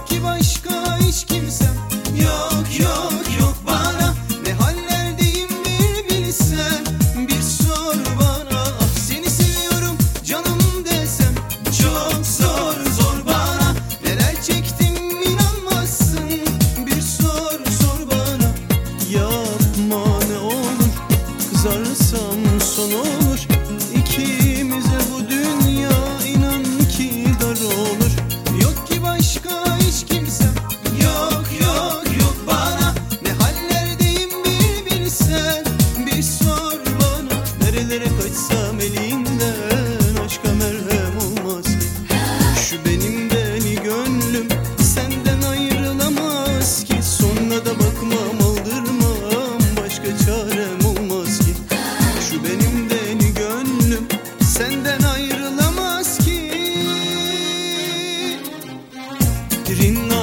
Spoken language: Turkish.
Yok ki başka hiç kimsem. Yok yok yok bana. Ne hallerdeyim bir bilsen. Bir sor bana. Ah seni seviyorum canım desem. Çok zor zor bana. Neler çektim inanmazsın. Bir sor sor bana. Yapma ne olur. Kızarsam son olur. İkimize bu dünya inan ki dar olur. Yok ki başka hiç kimsem. Yok yok yok bana. Ne hallerdeyim bir bilsen. Bir sor bana. Nerelere kaçsam elinden aşka merhem olmaz ki. Şu benim deli gönlüm senden ayrılamaz ki. Sonuna da bakmam aldırmam, başka çarem olmaz ki. Şu benim deli gönlüm senden ayrılamaz ki. Rinna